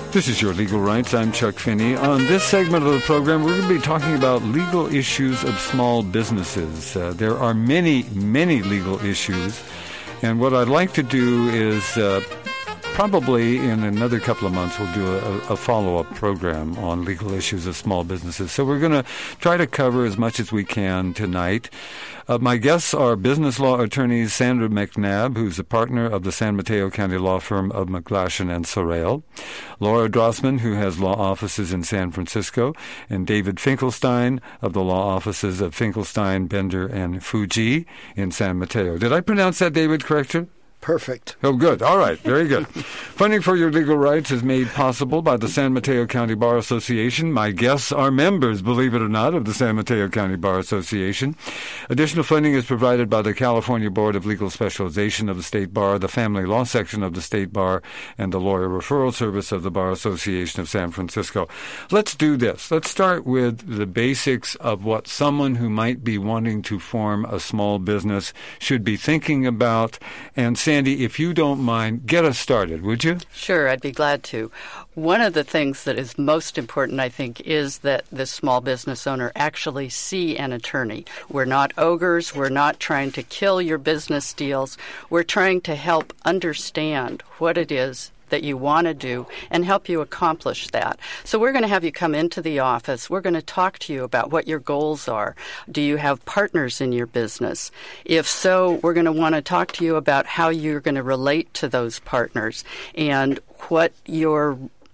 This is Your Legal Rights. I'm Chuck Finney. On this segment of the program, we're going to be talking about legal issues of small businesses. There are many, many legal issues. And what I'd like to do is probably in another couple of months, we'll do a follow-up program on legal issues of small businesses. So we're going to try to cover as much as we can tonight. My guests are business law attorneys Sandra McNabb, who's a partner of the San Mateo County law firm of McGlashan and Sorrell, Laura Drossman, who has law offices in San Francisco, and David Finkelstein of the law offices of Finkelstein, Bender, and Fuji in San Mateo. Did I pronounce that, David, correctly? Perfect. Oh, good. All right. Very good. Funding for Your Legal Rights is made possible by the San Mateo County Bar Association. My guests are members, believe it or not, of the San Mateo County Bar Association. Additional funding is provided by the California Board of Legal Specialization of the State Bar, the Family Law Section of the State Bar, and the Lawyer Referral Service of the Bar Association of San Francisco. Let's do this. Let's start with the basics of what someone who might be wanting to form a small business should be thinking about. And Sandy, if you don't mind, get us started, would you? Sure, I'd be glad to. One of the things that is most important, I think, is that the small business owner actually see an attorney. We're not ogres. We're not trying to kill your business deals. We're trying to help understand what it is that you want to do and help you accomplish that. So we're going to have you come into the office. We're going to talk to you about what your goals are. Do you have partners in your business? If so, we're going to want to talk to you about how you're going to relate to those partners and what your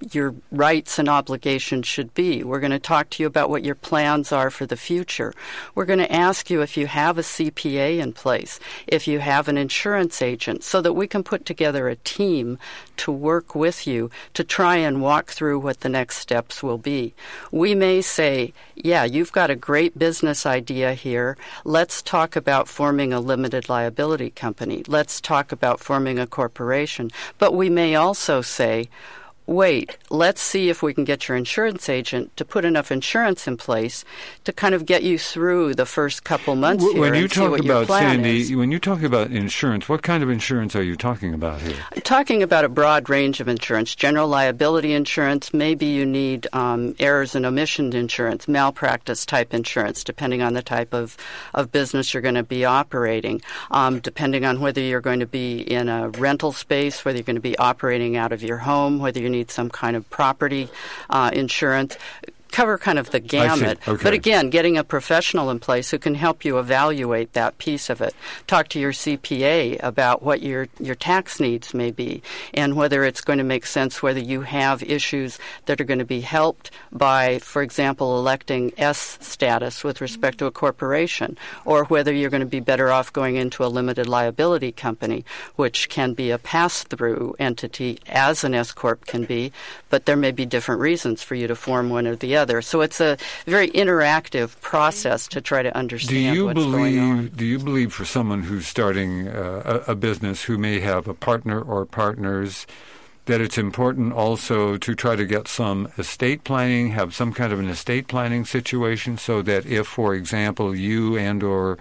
rights and obligations should be. We're going to talk to you about what your plans are for the future. We're going to ask you if you have a CPA in place, if you have an insurance agent, so that we can put together a team to work with you to try and walk through what the next steps will be. We may say, yeah, you've got a great business idea here. Let's talk about forming a limited liability company. Let's talk about forming a corporation. But we may also say, wait, let's see if we can get your insurance agent to put enough insurance in place to kind of get you through the first couple months here when you and talk see what about, your plan Sandy, is. When you talk about insurance, what kind of insurance are you talking about here? I'm talking about a broad range of insurance. General liability insurance, maybe you need errors and omissions insurance, malpractice type insurance, depending on the type of business you're going to be operating, depending on whether you're going to be in a rental space, whether you're going to be operating out of your home, whether you need some kind of property insurance. Cover kind of the gamut. Okay. But again, getting a professional in place who can help you evaluate that piece of it. Talk to your CPA about what your tax needs may be and whether it's going to make sense, whether you have issues that are going to be helped by, for example, electing S status with respect to a corporation, or whether you're going to be better off going into a limited liability company, which can be a pass-through entity as an S Corp can be, but there may be different reasons for you to form one or the other. So it's a very interactive process to try to understand what's going on. Do you believe for someone who's starting a business who may have a partner or partners that it's important also to try to get some estate planning, have some kind of an estate planning situation so that if, for example, you or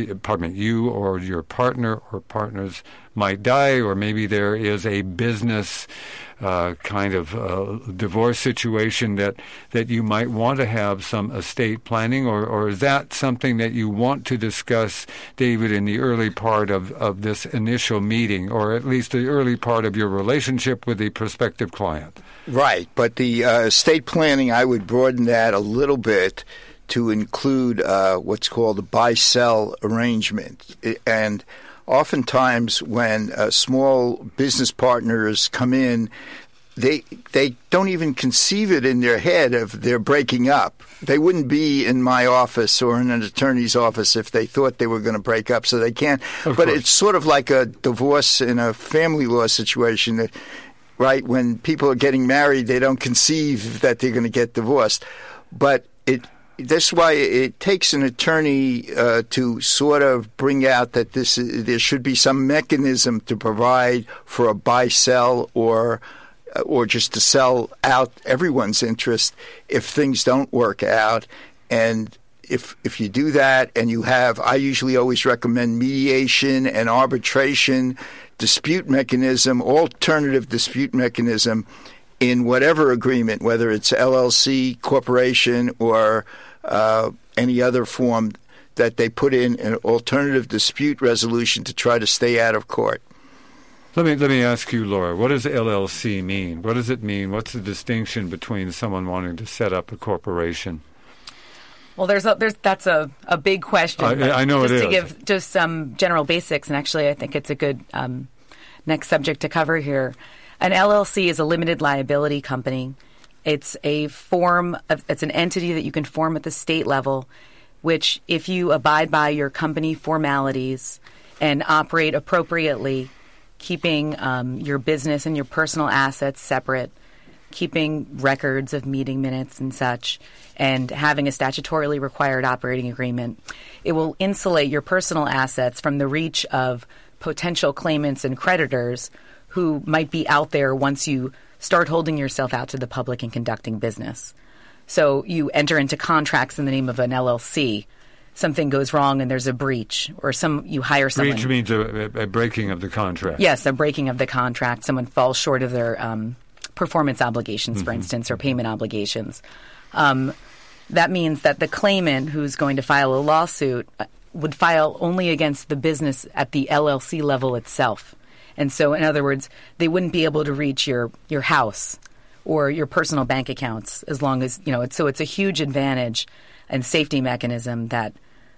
your partner or partners might die, or maybe there is a business kind of divorce situation that you might want to have some estate planning, or is that something that you want to discuss, David, in the early part of this initial meeting, or at least the early part of your relationship with the prospective client? Right, but the estate planning, I would broaden that a little bit to include what's called a buy-sell arrangement. And oftentimes when small business partners come in, they don't even conceive it in their head of they're breaking up. They wouldn't be in my office or in an attorney's office if they thought they were going to break up, so they can't. But it's sort of like a divorce in a family law situation that, right, when people are getting married, they don't conceive that they're going to get divorced. But that's why it takes an attorney to sort of bring out that there should be some mechanism to provide for a buy-sell or just to sell out everyone's interest if things don't work out. And if you do that and you have, I usually always recommend mediation and arbitration, dispute mechanism, alternative dispute mechanism. in whatever agreement, whether it's LLC, corporation, or any other form, that they put in an alternative dispute resolution to try to stay out of court. Let me ask you, Laura, what does LLC mean? What does it mean? What's the distinction between someone wanting to set up a corporation? Well, that's a big question. I know it is. Just to give just some general basics, and actually I think it's a good next subject to cover here. An LLC is a limited liability company. It's it's an entity that you can form at the state level, which if you abide by your company formalities and operate appropriately, keeping your business and your personal assets separate, keeping records of meeting minutes and such, and having a statutorily required operating agreement, it will insulate your personal assets from the reach of potential claimants and creditors who might be out there once you start holding yourself out to the public and conducting business. So you enter into contracts in the name of an LLC. Something goes wrong and there's a breach, or you hire someone. Breach means a breaking of the contract. Yes, a breaking of the contract. Someone falls short of their performance obligations, for instance, or payment obligations. That means that the claimant who's going to file a lawsuit would file only against the business at the LLC level itself. And so, in other words, they wouldn't be able to reach your house or your personal bank accounts as long as, so it's a huge advantage and safety mechanism that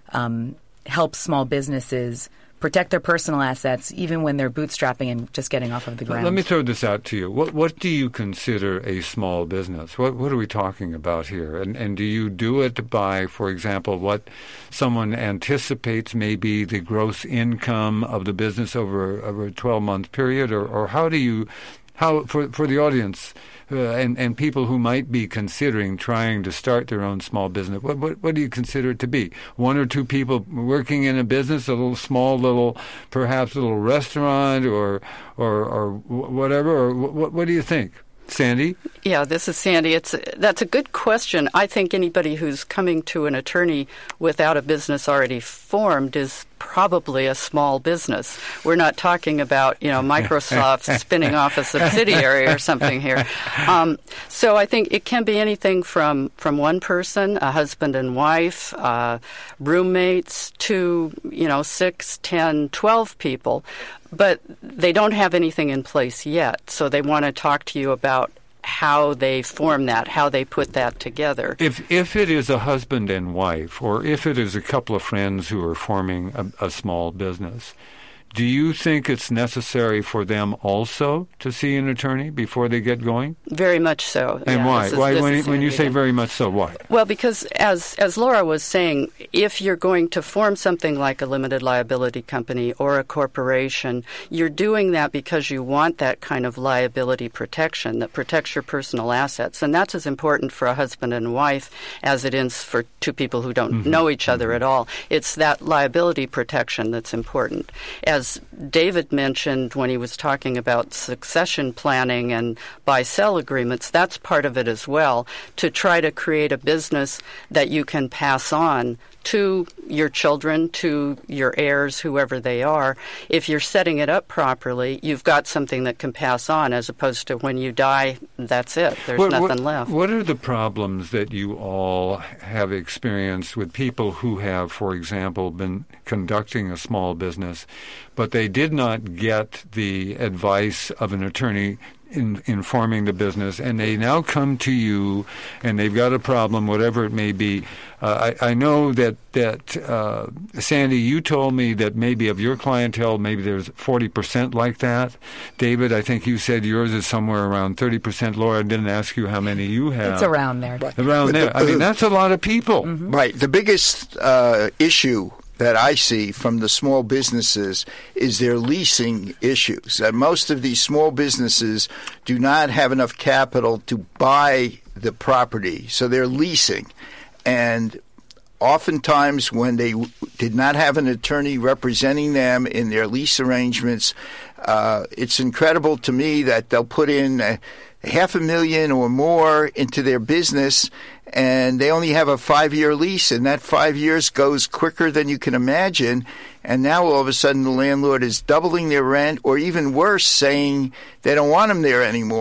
helps small businesses protect their personal assets even when they're bootstrapping and just getting off of the ground. Let me throw this out to you. What do you consider a small business? What are we talking about here? And do you do it by, for example, what someone anticipates may be the gross income of the business over a 12-month period? Or how do you, for the audience and people who might be considering trying to start their own small business, what do you consider it to be? One or two people working in a business, a little perhaps a little restaurant or whatever? Or what do you think? Sandy? Yeah, this is Sandy. That's a good question. I think anybody who's coming to an attorney without a business already formed is probably a small business. We're not talking about, Microsoft spinning off a subsidiary or something here. So I think it can be anything from one person, a husband and wife, roommates, to, 6, 10, 12 people. But they don't have anything in place yet, so they want to talk to you about how they form that, how they put that together. If it is a husband and wife, or if it is a couple of friends who are forming a small business, do you think it's necessary for them also to see an attorney before they get going? Very much so. And why? When you say very much so, why? Well, because as Laura was saying, if you're going to form something like a limited liability company or a corporation, you're doing that because you want that kind of liability protection that protects your personal assets. And that's as important for a husband and wife as it is for two people who don't know each other at all. It's that liability protection that's important. As David mentioned when he was talking about succession planning and buy-sell agreements, that's part of it as well, to try to create a business that you can pass on to your children, to your heirs, whoever they are. If you're setting it up properly, you've got something that can pass on, as opposed to when you die, that's it. There's nothing left. What are the problems that you all have experienced with people who have, for example, been conducting a small business, but they did not get the advice of an attorney in forming the business, and they now come to you and they've got a problem, whatever it may be? I know that Sandy, you told me that maybe of your clientele, maybe there's 40% like that. David, I think you said yours is somewhere around 30%. Laura, I didn't ask you how many you have. It's around there. Right. Around there. I mean, that's a lot of people. Mm-hmm. Right. The biggest issue that I see from the small businesses is their leasing issues. Most of these small businesses do not have enough capital to buy the property, so they're leasing. And oftentimes when they did not have an attorney representing them in their lease arrangements, it's incredible to me that they'll put in $500,000 or more into their business, and they only have a 5-year lease, and that 5 years goes quicker than you can imagine. And now all of a sudden the landlord is doubling their rent, or even worse, saying they don't want them there anymore.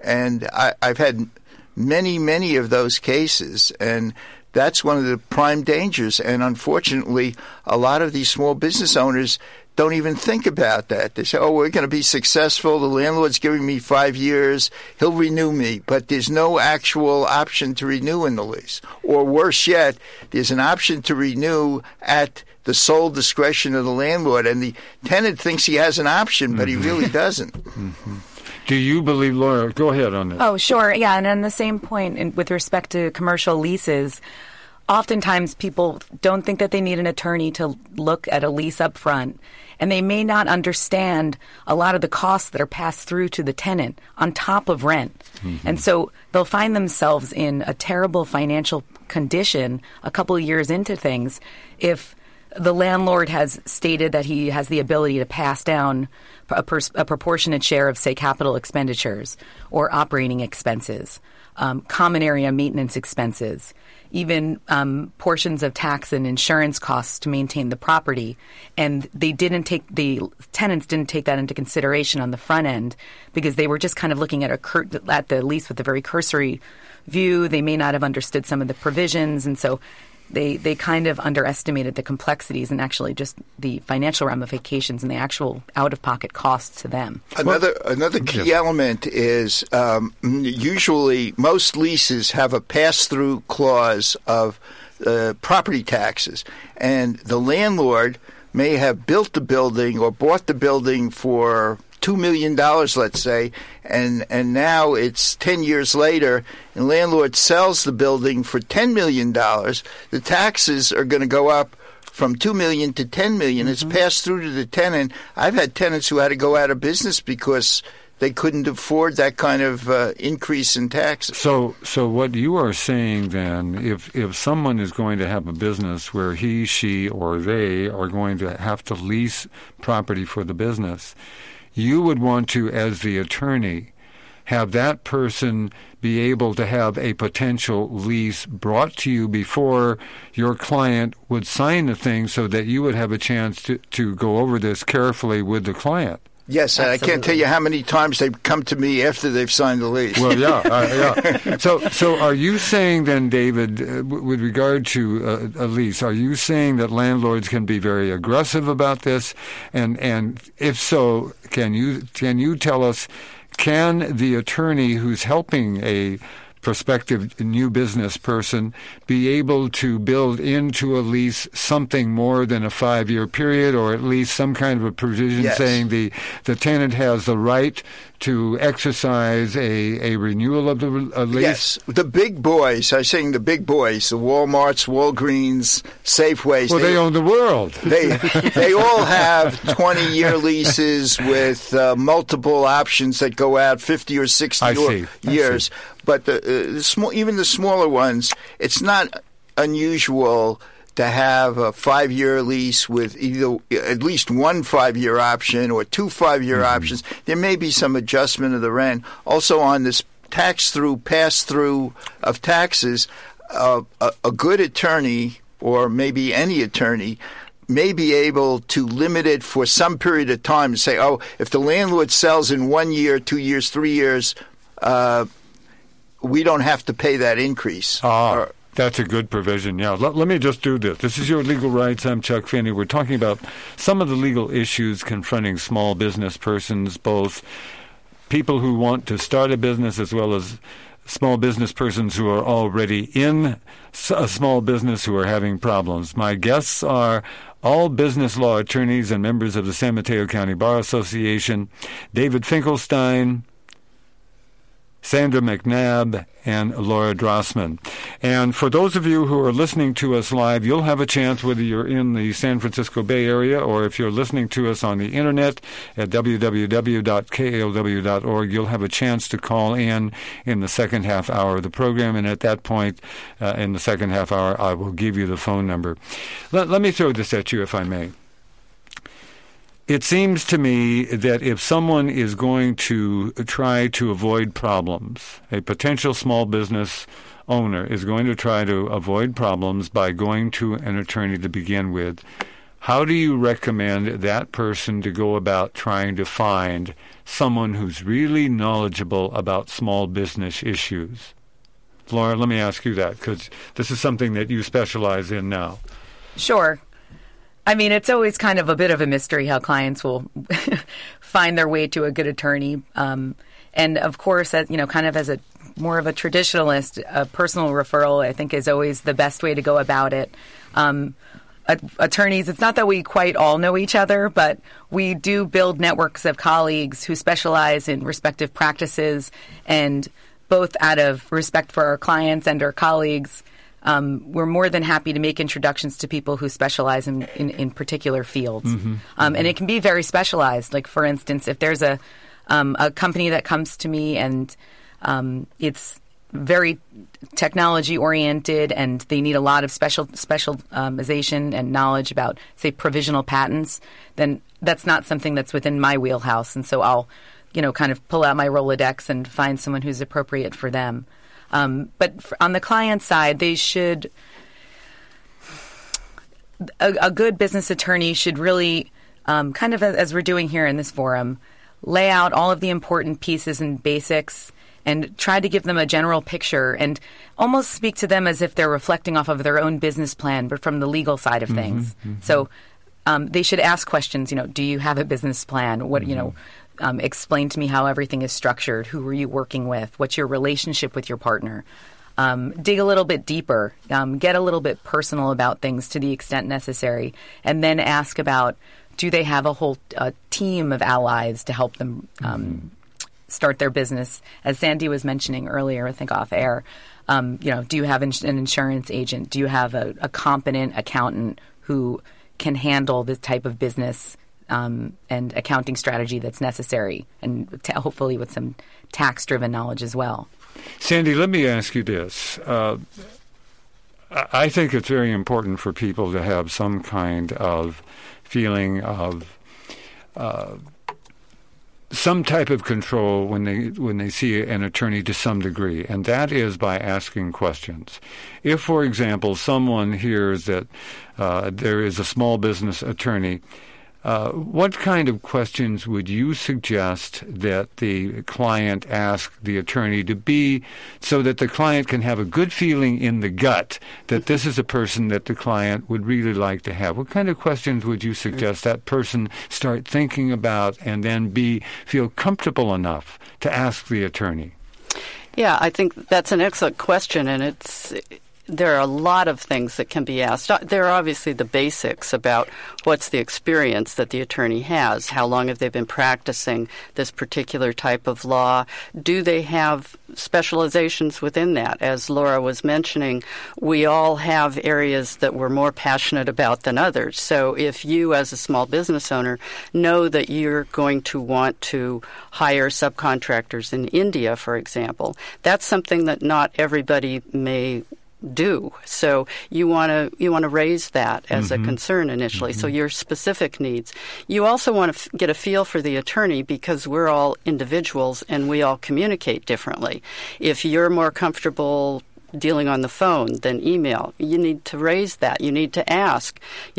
And I've had many of those cases, and that's one of the prime dangers. And unfortunately, a lot of these small business owners don't even think about that. They say, oh, we're going to be successful. The landlord's giving me 5 years. He'll renew me. But there's no actual option to renew in the lease. Or worse yet, there's an option to renew at the sole discretion of the landlord. And the tenant thinks he has an option, but he really doesn't. Mm-hmm. Do you believe, Laura? Go ahead on this. Oh, sure. Yeah, and on the same point, with respect to commercial leases, oftentimes people don't think that they need an attorney to look at a lease up front, and they may not understand a lot of the costs that are passed through to the tenant on top of rent. Mm-hmm. And so they'll find themselves in a terrible financial condition a couple of years into things if the landlord has stated that he has the ability to pass down a proportionate share of, say, capital expenditures or operating expenses, common area maintenance expenses, even portions of tax and insurance costs to maintain the property. And the tenants didn't take that into consideration on the front end because they were just kind of looking at the lease with a very cursory view. They may not have understood some of the provisions, and so they kind of underestimated the complexities and actually just the financial ramifications and the actual out-of-pocket costs to them. Another key element is usually most leases have a pass-through clause of property taxes, and the landlord may have built the building or bought the building for $2 million, let's say, and now it's 10 years later, and landlord sells the building for $10 million. The taxes are going to go up from $2 million to $10 million. Mm-hmm. It's passed through to the tenant. I've had tenants who had to go out of business because they couldn't afford that kind of increase in taxes. So what you are saying then, if someone is going to have a business where he, she, or they are going to have to lease property for the business, you would want to, as the attorney, have that person be able to have a potential lease brought to you before your client would sign the thing so that you would have a chance to go over this carefully with the client. Yes, and I can't tell you how many times they've come to me after they've signed the lease. Well, yeah. So are you saying then, David, with regard to a lease, are you saying that landlords can be very aggressive about this? And if so, can you tell us, can the attorney who's helping a prospective new business person be able to build into a lease something more than a 5-year period, or at least some kind of a provision saying the tenant has the right to exercise a renewal of the lease? Yes. The big boys, I'm saying the big boys, the Walmarts, Walgreens, Safeways. Well, they own the world. They all have 20-year leases with multiple options that go out 50 or 60 years. But even the smaller ones, it's not unusual to have a 5-year lease with either at least one 5-year option or two 5-year options. There may be some adjustment of the rent. Also, on this pass-through of taxes, a good attorney, or maybe any attorney, may be able to limit it for some period of time and say, oh, if the landlord sells in 1 year, 2 years, 3 years, we don't have to pay that increase. That's a good provision, yeah. Let me just do this. This is Your Legal Rights. I'm Chuck Finney. We're talking about some of the legal issues confronting small business persons, both people who want to start a business as well as small business persons who are already in a small business who are having problems. My guests are all business law attorneys and members of the San Mateo County Bar Association, David Finkelstein, Sandra McNabb, and Laura Drossman. And for those of you who are listening to us live, you'll have a chance, whether you're in the San Francisco Bay Area or if you're listening to us on the internet at www.kalw.org, you'll have a chance to call in the second half hour of the program. And at that point, in the second half hour, I will give you the phone number. Let me throw this at you, if I may. It seems to me that if someone is going to try to avoid problems, a potential small business owner is going to try to avoid problems by going to an attorney to begin with, how do you recommend that person to go about trying to find someone who's really knowledgeable about small business issues? Laura, let me ask you that, because this is something that you specialize in now. Sure. I mean, it's always kind of a bit of a mystery how clients will find their way to a good attorney. And of course, kind of as a more of a traditionalist, a personal referral, I think, is always the best way to go about it. Attorneys, it's not that we quite all know each other, but we do build networks of colleagues who specialize in respective practices, and both out of respect for our clients and our colleagues, we're more than happy to make introductions to people who specialize in particular fields. Mm-hmm. And it can be very specialized. Like, for instance, if there's a company that comes to me and it's very technology oriented and they need a lot of specialization and knowledge about, say, provisional patents, then that's not something that's within my wheelhouse. And so I'll, kind of pull out my Rolodex and find someone who's appropriate for them. But on the client side, they should, a good business attorney should really, kind of as we're doing here in this forum, lay out all of the important pieces and basics and try to give them a general picture and almost speak to them as if they're reflecting off of their own business plan, but from the legal side of things. Mm-hmm. So they should ask questions, do you have a business plan? What, explain to me how everything is structured. Who are you working with? What's your relationship with your partner? Dig a little bit deeper. Get a little bit personal about things to the extent necessary. And then ask about, do they have a whole team of allies to help them start their business? As Sandy was mentioning earlier, I think off air, do you have an insurance agent? Do you have a competent accountant who can handle this type of business and accounting strategy that's necessary, and hopefully with some tax-driven knowledge as well? Sandy, let me ask you this. I think it's very important for people to have some kind of feeling of some type of control when they see an attorney to some degree, and that is by asking questions. If, for example, someone hears that there is a small business attorney, what kind of questions would you suggest that the client ask the attorney to be, so that the client can have a good feeling in the gut that this is a person that the client would really like to have? What kind of questions would you suggest that person start thinking about and then feel comfortable enough to ask the attorney? Yeah, I think that's an excellent question, and there are a lot of things that can be asked. There are obviously the basics about what's the experience that the attorney has. How long have they been practicing this particular type of law? Do they have specializations within that? As Laura was mentioning, we all have areas that we're more passionate about than others. So if you, as a small business owner, know that you're going to want to hire subcontractors in India, for example, that's something that not everybody may do. So you want to raise that as a concern initially. So your specific needs. You also want to get a feel for the attorney, because we're all individuals and we all communicate differently. If you're more comfortable dealing on the phone than email, you need to raise that. You need to ask,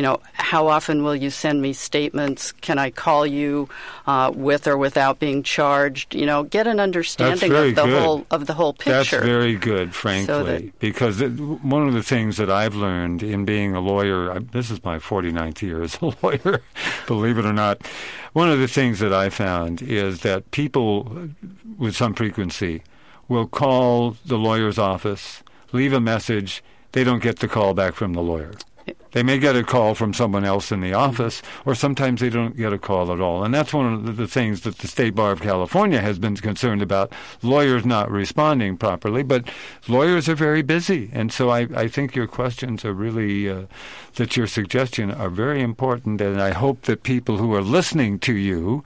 how often will you send me statements? Can I call you with or without being charged? Get an understanding of the whole picture. That's very good, frankly, because one of the things that I've learned in being a lawyer, this is my 49th year as a lawyer, believe it or not, one of the things that I found is that people with some frequency will call the lawyer's office, leave a message. They don't get the call back from the lawyer. They may get a call from someone else in the office, or sometimes they don't get a call at all. And that's one of the things that the State Bar of California has been concerned about, lawyers not responding properly. But lawyers are very busy. And so I think your questions are really, that your suggestion are very important. And I hope that people who are listening to you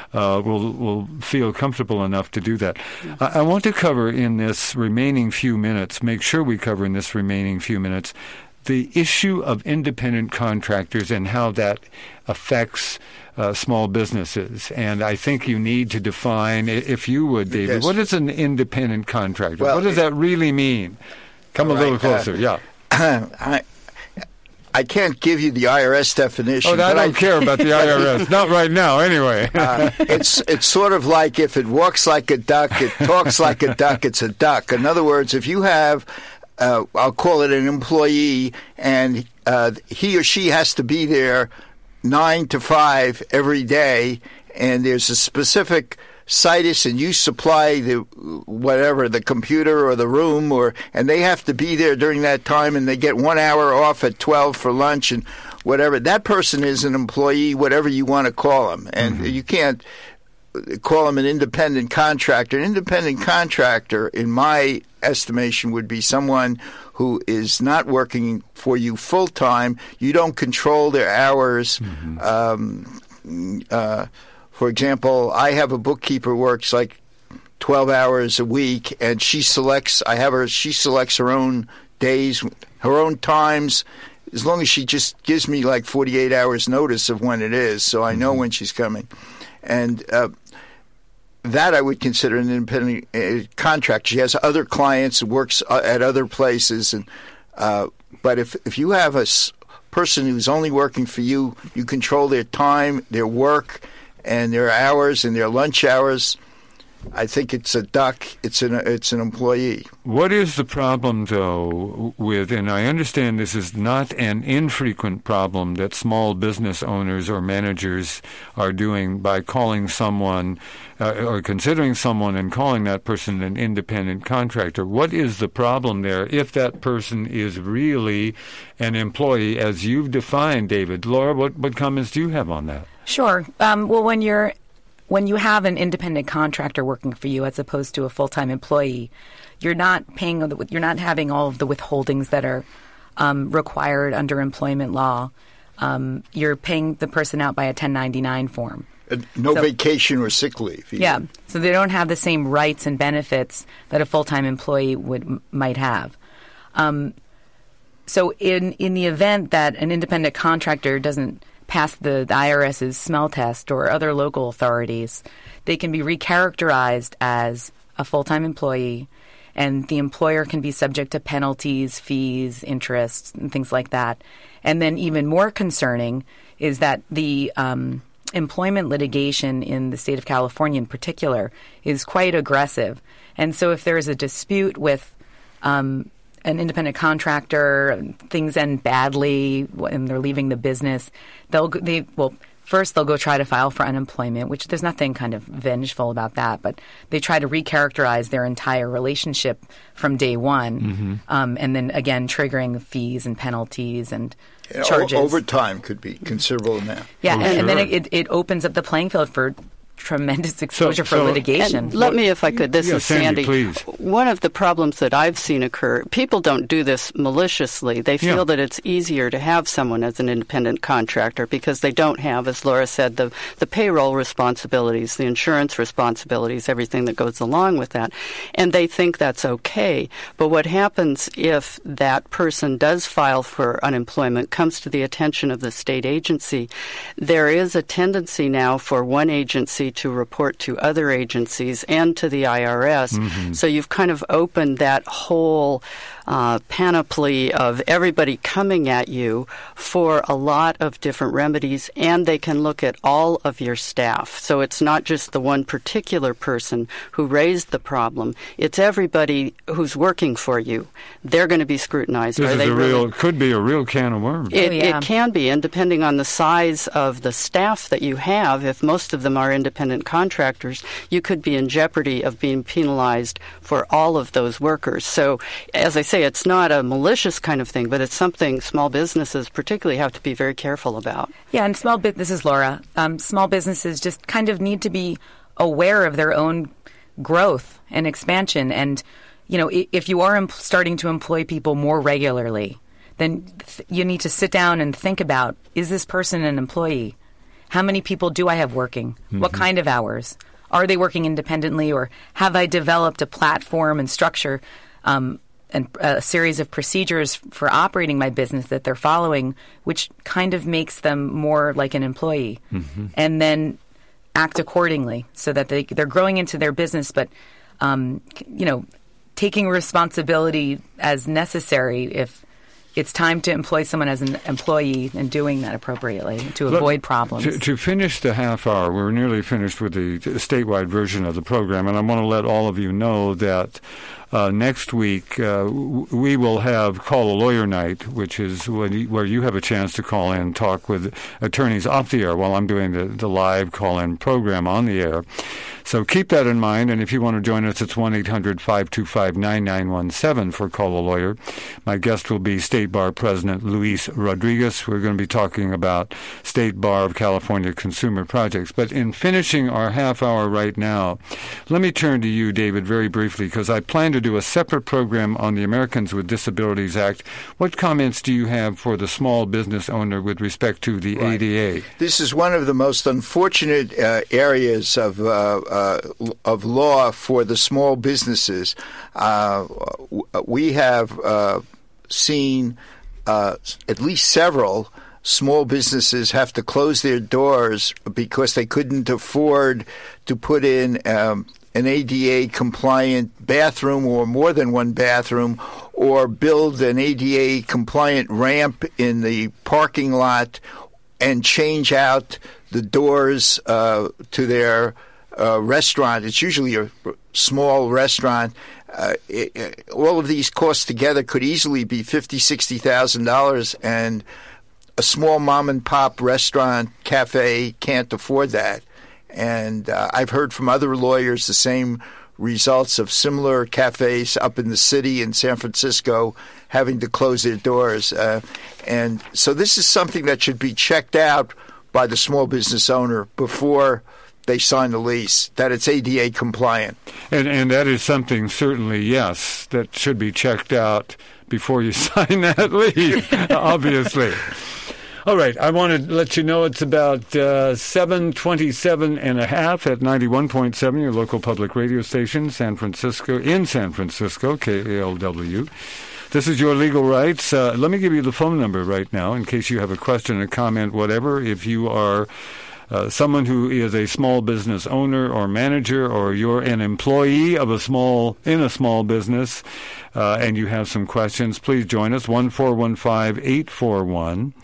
will feel comfortable enough to do that. I want to cover in this remaining few minutes, make sure we cover in this remaining few minutes, the issue of independent contractors and how that affects small businesses. And I think you need to define, if you would, David, Yes. What is an independent contractor? Well, what does that really mean? Come a little closer, yeah. I can't give you the IRS definition. Oh, I don't care about the IRS. Not right now, anyway. It's sort of like if it walks like a duck, it talks like a duck, it's a duck. In other words, if you have, I'll call it an employee, and he or she has to be there 9 to 5 every day, and there's a specific situs, and you supply the computer or the room, and they have to be there during that time, and they get 1 hour off at 12 for lunch and whatever. That person is an employee, whatever you want to call them, and you can't call them an independent contractor. An independent contractor, in my estimation, would be someone who is not working for you full time. You don't control their hours. For example, I have a bookkeeper who works like 12 hours a week, and she selects her own days, her own times, as long as she just gives me like 48 hours notice of when it is, so I know when she's coming. And that I would consider an independent contractor. She has other clients, works at other places, and but if you have a person who's only working for you, you control their time, their work, and their hours and their lunch hours, I think it's a duck. It's an employee. What is the problem, though, with, and I understand this is not an infrequent problem that small business owners or managers are doing by calling someone or considering someone and calling that person an independent contractor. What is the problem there if that person is really an employee, as you've defined, David? Laura, what comments do you have on that? Sure. Well, when you have an independent contractor working for you as opposed to a full-time employee, you're not having all of the withholdings that are required under employment law. You're paying the person out by a 1099 form. No vacation or sick leave. Either. Yeah. So they don't have the same rights and benefits that a full-time employee might have. So in the event that an independent contractor doesn't pass the IRS's smell test or other local authorities, they can be recharacterized as a full-time employee, and the employer can be subject to penalties, fees, interests, and things like that. And then even more concerning is that the employment litigation in the state of California in particular is quite aggressive. And so if there is a dispute with an independent contractor, things end badly and they're leaving the business, first they'll go try to file for unemployment, which there's nothing kind of vengeful about that, but they try to recharacterize their entire relationship from day one, and then again triggering fees and penalties and charges. Overtime could be considerable amount. Yeah, and then it opens up the playing field for tremendous exposure for litigation. And let me, if I could, this is Sandy. Please. One of the problems that I've seen occur, people don't do this maliciously. They feel that it's easier to have someone as an independent contractor because they don't have, as Laura said, the payroll responsibilities, the insurance responsibilities, everything that goes along with that. And they think that's okay. But what happens if that person does file for unemployment, comes to the attention of the state agency, there is a tendency now for one agency to report to other agencies and to the IRS. So you've kind of opened that whole panoply of everybody coming at you for a lot of different remedies, and they can look at all of your staff. So it's not just the one particular person who raised the problem. It's everybody who's working for you. They're going to be scrutinized. Could be a real can of worms. It can be, and depending on the size of the staff that you have, if most of them are independent contractors, you could be in jeopardy of being penalized for all of those workers. So, as I say, it's not a malicious kind of thing, but it's something small businesses particularly have to be very careful about. Yeah, and this is Laura. Small businesses just kind of need to be aware of their own growth and expansion. And, if you are starting to employ people more regularly, then you need to sit down and think about, is this person an employee? How many people do I have working? What kind of hours? Are they working independently, or have I developed a platform and structure and a series of procedures for operating my business that they're following, which kind of makes them more like an employee, and then act accordingly so that they're growing into their business, but taking responsibility as necessary if it's time to employ someone as an employee and doing that appropriately to avoid problems. To finish the half hour, we're nearly finished with the statewide version of the program, and I want to let all of you know that next week we will have Call a Lawyer Night, which is where you have a chance to call in and talk with attorneys off the air while I'm doing the live call-in program on the air. So keep that in mind, and if you want to join us, it's 1-800-525-9917 for Call a Lawyer. My guest will be State Bar President Luis Rodriguez. We're going to be talking about State Bar of California consumer projects. But in finishing our half hour right now, let me turn to you, David, very briefly, because I plan to do a separate program on the Americans with Disabilities Act. What comments do you have for the small business owner with respect to the ADA? This is one of the most unfortunate areas of law for the small businesses. We have seen at least several small businesses have to close their doors because they couldn't afford to put in an ADA-compliant bathroom or more than one bathroom, or build an ADA-compliant ramp in the parking lot and change out the doors to their restaurant. It's usually a small restaurant. All of these costs together could easily be $50,000, $60,000, and a small mom-and-pop restaurant, cafe can't afford that. And I've heard from other lawyers the same results of similar cafes up in the city in San Francisco having to close their doors. And so this is something that should be checked out by the small business owner before they sign the lease, that it's ADA compliant. And that is something, certainly, yes, that should be checked out before you sign that lease, obviously. All right, I want to let you know it's about 7:27 and a half at 91.7, your local public radio station, San Francisco, KALW. This is Your Legal Rights. Let me give you the phone number right now in case you have a question, a comment, whatever. If you are someone who is a small business owner or manager, or you're an employee of a small business, and you have some questions, please join us. 1-415-841-4134.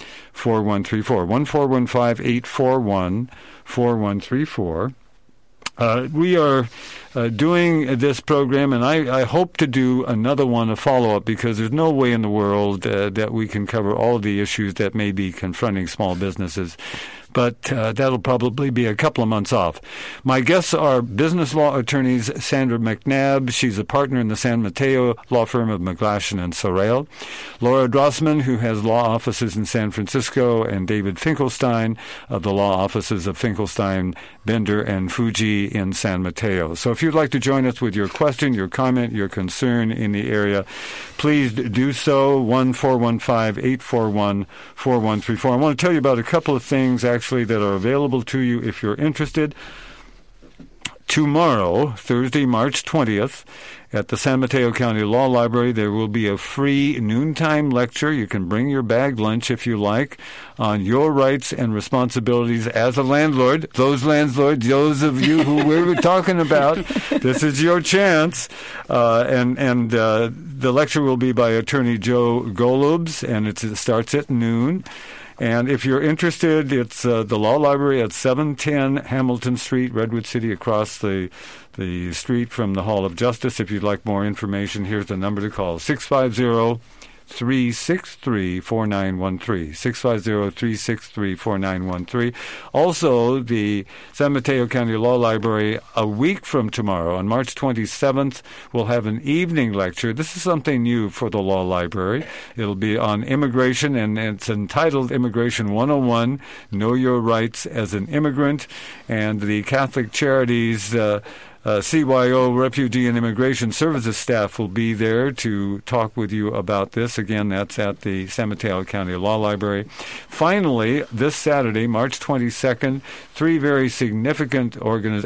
1-415-841-4134. We are doing this program, and I hope to do another one, a follow-up, because there's no way in the world that we can cover all the issues that may be confronting small businesses. But that'll probably be a couple of months off. My guests are business law attorneys Sandra McNabb. She's a partner in the San Mateo law firm of McGlashan and Sorrell. Laura Drossman, who has law offices in San Francisco, and David Finkelstein of the law offices of Finkelstein, Bender, and Fuji in San Mateo. So if you'd like to join us with your question, your comment, your concern in the area, please do so. 1-415-841-4134. I want to tell you about a couple of things actually that are available to you if you're interested. Tomorrow, Thursday, March 20th, at the San Mateo County Law Library, there will be a free noontime lecture. You can bring your bagged lunch if you like, on your rights and responsibilities as a landlord. Those landlords, those of you who we were talking about, this is your chance. And the lecture will be by Attorney Joe Golubs, and it starts at noon. And if you're interested, it's the Law Library at 710 Hamilton Street, Redwood City, across the street from the Hall of Justice. If you'd like more information, here's the number to call, 650-363-4913, 650-363-4913. Also, the San Mateo County Law Library, a week from tomorrow, on March 27th, will have an evening lecture. This is something new for the Law Library. It'll be on immigration, and it's entitled Immigration 101, Know Your Rights as an Immigrant. And the Catholic Charities CYO Refugee and Immigration Services staff will be there to talk with you about this. Again, that's at the San Mateo County Law Library. Finally, this Saturday, March 22nd, four very significant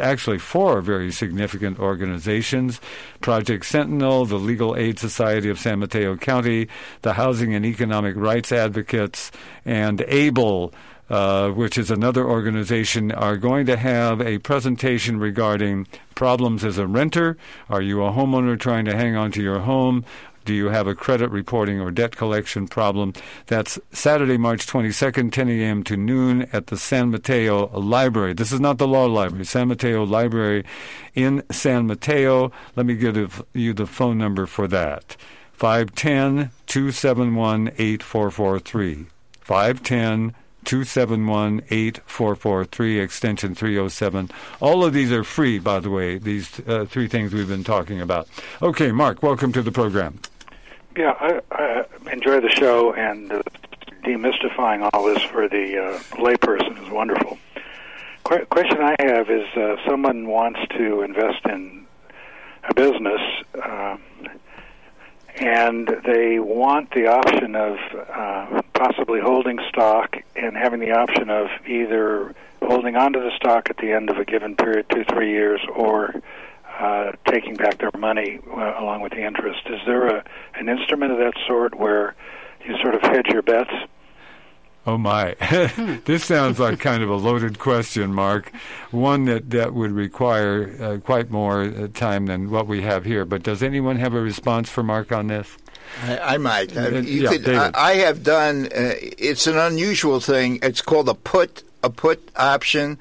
organizations, Project Sentinel, the Legal Aid Society of San Mateo County, the Housing and Economic Rights Advocates, and ABLE, which is another organization, are going to have a presentation regarding problems as a renter. Are you a homeowner trying to hang on to your home? Do you have a credit reporting or debt collection problem? That's Saturday, March 22nd, 10 a.m. to noon at the San Mateo Library. This is not the Law Library, San Mateo Library in San Mateo. Let me give you the phone number for that. 510-271-8443. 510-271-8443, extension 307. All of these are free, by the way, these three things we've been talking about. Okay, Mark, welcome to the program. Yeah, I enjoy the show, and demystifying all this for the layperson is wonderful. Question I have is someone wants to invest in a business, and they want the option of possibly holding stock and having the option of either holding onto the stock at the end of a given period, 2-3 years, or taking back their money along with the interest. Is there an instrument of that sort where you sort of hedge your bets? Oh, my. This sounds like kind of a loaded question, Mark, one that would require quite more time than what we have here. But does anyone have a response for Mark on this? I might. David. I have done, it's an unusual thing. It's called a put option.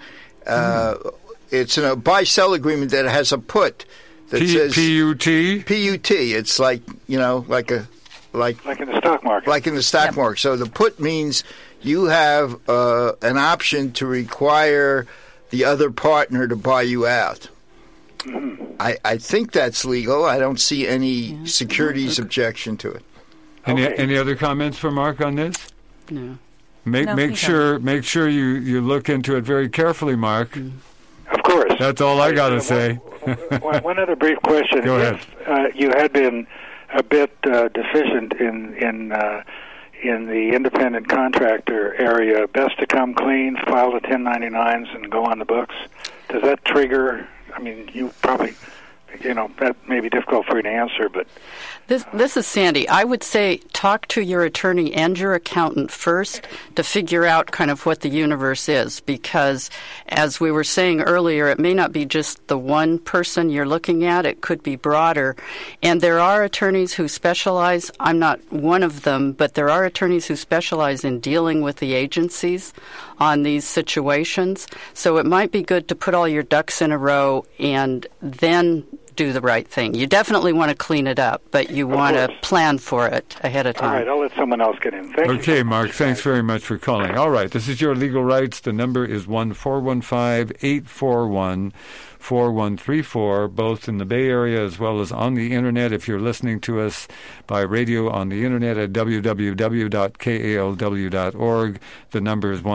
It's a buy-sell agreement that has a put that says P-U-T? P-U-T. It's like in the stock market. Like in the stock market. So the put means you have an option to require the other partner to buy you out. Mm-hmm. I think that's legal. I don't see any securities objection to it. Any other comments for Mark on this? No. Make sure you look into it very carefully, Mark. Of course. That's all I got to say. One other brief question. Go ahead. If you had been a bit deficient in the independent contractor area, best to come clean, file the 1099s, and go on the books. Does that trigger? I mean, you probably, that may be difficult for you to answer, but This is Sandy. I would say talk to your attorney and your accountant first to figure out kind of what the universe is, because as we were saying earlier, it may not be just the one person you're looking at. It could be broader. And there are attorneys who specialize. I'm not one of them, but there are attorneys who specialize in dealing with the agencies on these situations. So it might be good to put all your ducks in a row and then do the right thing. You definitely want to clean it up, but you want to plan for it ahead of time. All right, I'll let someone else get in. Thank you. Okay, Mark, thanks very much for calling. All right, this is Your Legal Rights. The number is 1-415-841-4134, both in the Bay Area as well as on the Internet. If you're listening to us by radio on the Internet at www.kalw.org, the number is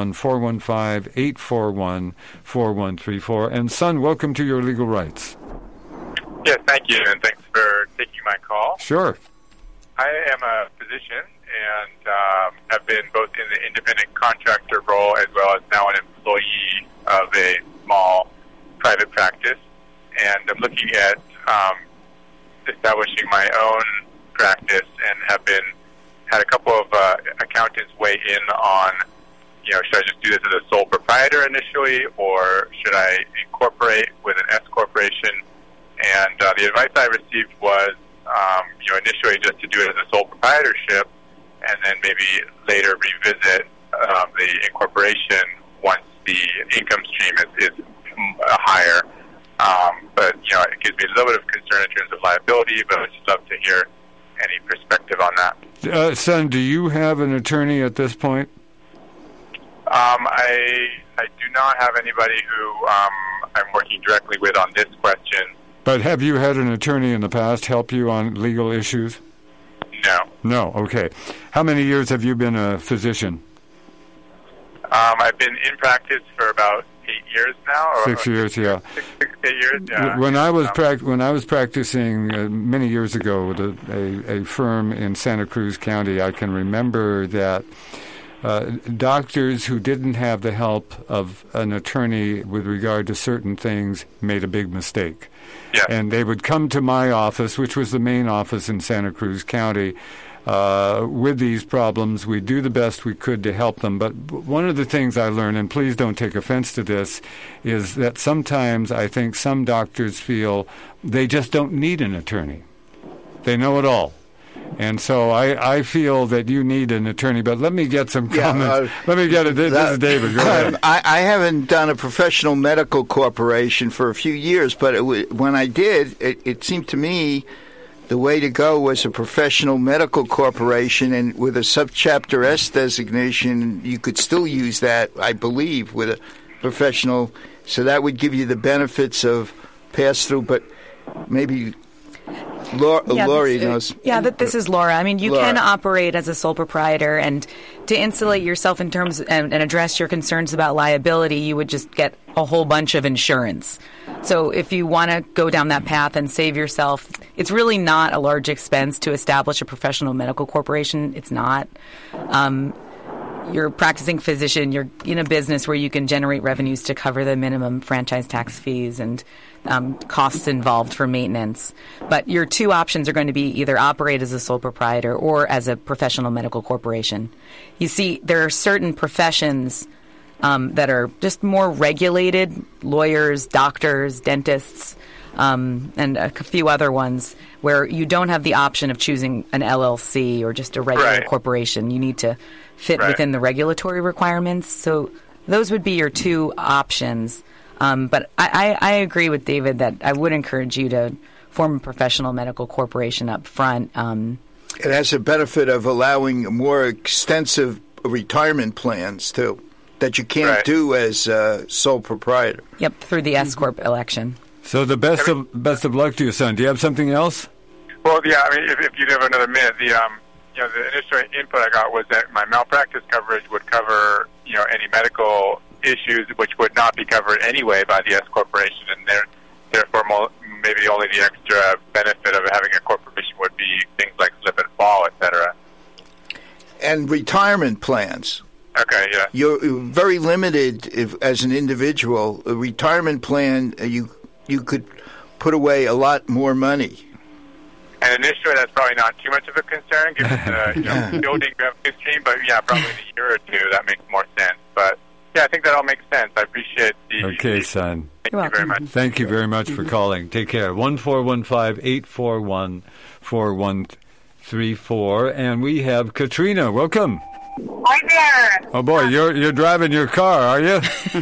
1-415-841-4134. And, son, welcome to Your Legal Rights. Yes, thank you, and thanks for taking my call. Sure. I am a physician and have been both in the independent contractor role as well as now an employee of a small private practice. And I'm looking at establishing my own practice and had a couple of accountants weigh in on, should I just do this as a sole proprietor initially, or should I incorporate with an S corporation? And the advice I received was, initially just to do it as a sole proprietorship, and then maybe later revisit the incorporation once the income stream is higher. But it gives me a little bit of concern in terms of liability. But I'd just love to hear any perspective on that. Son, do you have an attorney at this point? I do not have anybody who I'm working directly with on this question. But have you had an attorney in the past help you on legal issues? No. No, okay. How many years have you been a physician? I've been in practice for about 8 years now. 6 years, yeah. 6, 8 years, yeah. When I was practicing many years ago with a firm in Santa Cruz County, I can remember that doctors who didn't have the help of an attorney with regard to certain things made a big mistake. Yeah. And they would come to my office, which was the main office in Santa Cruz County, with these problems. We do the best we could to help them. But one of the things I learned, and please don't take offense to this, is that sometimes I think some doctors feel they just don't need an attorney. They know it all. And so I feel that you need an attorney, but let me get some comments. Let me get it. This is David. Go ahead. I haven't done a professional medical corporation for a few years, but when I did, it seemed to me the way to go was a professional medical corporation, and with a subchapter S designation, you could still use that, I believe, with a professional. So that would give you the benefits of pass-through, but maybe Lori knows. Yeah, this is Laura. I mean, you can operate as a sole proprietor, and to insulate yourself in terms and address your concerns about liability, you would just get a whole bunch of insurance. So if you want to go down that path and save yourself, it's really not a large expense to establish a professional medical corporation. It's not. You're a practicing physician. You're in a business where you can generate revenues to cover the minimum franchise tax fees and costs involved for maintenance. But your two options are going to be either operate as a sole proprietor or as a professional medical corporation. You see, there are certain professions that are just more regulated, lawyers, doctors, dentists, and a few other ones where you don't have the option of choosing an LLC or just a regular corporation. You need to fit within the regulatory requirements. So those would be your two options. But I agree with David that I would encourage you to form a professional medical corporation up front. It has the benefit of allowing more extensive retirement plans, too, that you can't do as sole proprietor. Yep, through the S-Corp election. So the best of luck to your son. Do you have something else? Well, yeah, I mean, if you have another minute, the initial input I got was that my malpractice coverage would cover, any medical issues which would not be covered anyway by the S corporation, and therefore maybe only the extra benefit of having a corporation would be things like slip and fall, etc. And retirement plans. Okay, yeah. You're very limited as an individual. A retirement plan, you could put away a lot more money. And initially, that's probably not too much of a concern, given the building revenue stream. But yeah, probably in a year or two, that makes more sense. But yeah, I think that all makes sense. I appreciate the... Okay, son. Thank you very much. Thank you very much for calling. Take care. 1-415-841-4134. And we have Katrina. Welcome. Hi there. Oh, boy, you're driving your car, are you?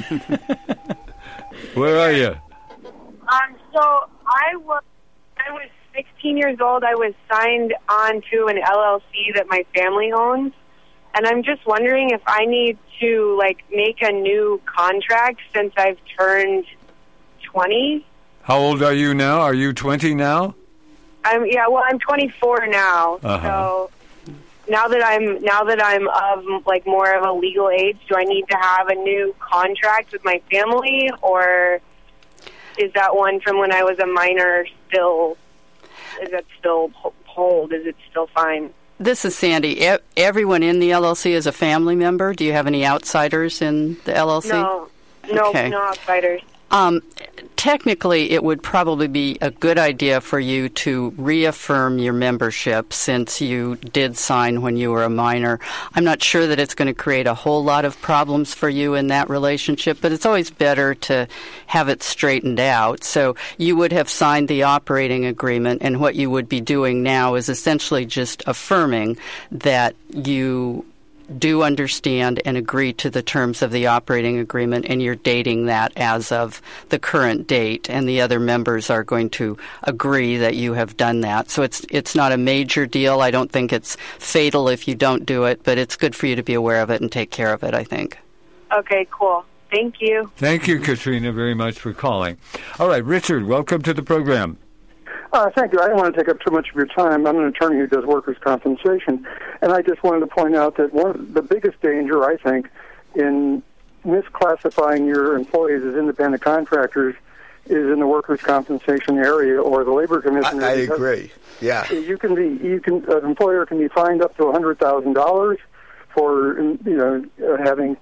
Where are you? So I was 16 years old. I was signed on to an LLC that my family owns. And I'm just wondering if I need to, make a new contract since I've turned 20. How old are you now? Are you 20 now? I'm 24 now. So now that I'm of more of a legal age, do I need to have a new contract with my family, or is that one from when I was a minor still? Is that still hold? Is it still fine? This is Sandy. Everyone in the LLC is a family member. Do you have any outsiders in the LLC? No, okay. No outsiders. Technically, it would probably be a good idea for you to reaffirm your membership since you did sign when you were a minor. I'm not sure that it's going to create a whole lot of problems for you in that relationship, but it's always better to have it straightened out. So you would have signed the operating agreement, and what you would be doing now is essentially just affirming that you do understand and agree to the terms of the operating agreement, and you're dating that as of the current date, and the other members are going to agree that you have done that. So it's not a major deal. I don't think it's fatal if you don't do it, but it's good for you to be aware of it and take care of it, I think. Okay, cool. Thank you. Thank you, Katrina, very much for calling. All right, Richard, welcome to the program. Thank you. I don't want to take up too much of your time. I'm an attorney who does workers' compensation, and I just wanted to point out that the biggest danger, I think, in misclassifying your employees as independent contractors is in the workers' compensation area or the labor commission. I agree. Yeah, an employer can be fined up to $100,000 for having